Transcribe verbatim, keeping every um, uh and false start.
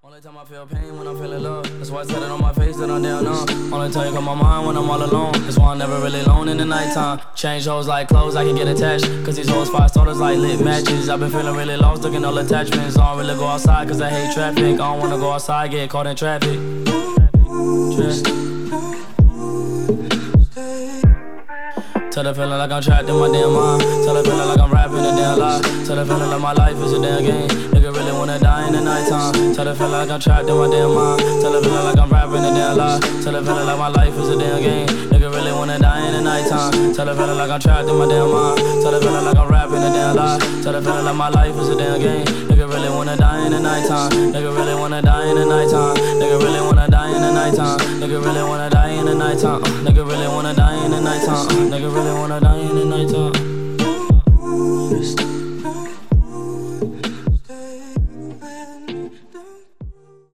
Only time I feel pain when I'm feeling love. That's why I said it on my face that I'm down on. Only time you come on my mind when I'm all alone. That's why I'm never really alone in the nighttime. Change hoes like clothes, I can get attached. Cause these hoes five starters like lit matches. I've been feeling really lost, looking all attachments. I don't really go outside cause I hate traffic. I don't wanna go outside, get caught in traffic. Traffic. Tell the feeling like I'm trapped in my damn mind. Tell the feeling like I'm rapping a damn lie. Tell the feeling like my life is a damn game. Nigga really wanna die in the nighttime. Tell the feeling like I'm trapped in my damn mind. Tell the feeling like I'm rapping a damn lie. Tell the feeling like my life is a damn game. Nigga really wanna die in the nighttime. Tell the feeling like I'm trapped in my damn mind. Tell the feeling like I'm rapping a damn lie. Tell the feeling like my life is a damn game. Nigga really wanna die in the nighttime. Nigga really wanna die in the nighttime. Nigga really wanna die in the nighttime. Nigga really wanna die in the nighttime. Nigga really wanna die in the nighttime. Nigga really wanna die in the nighttime.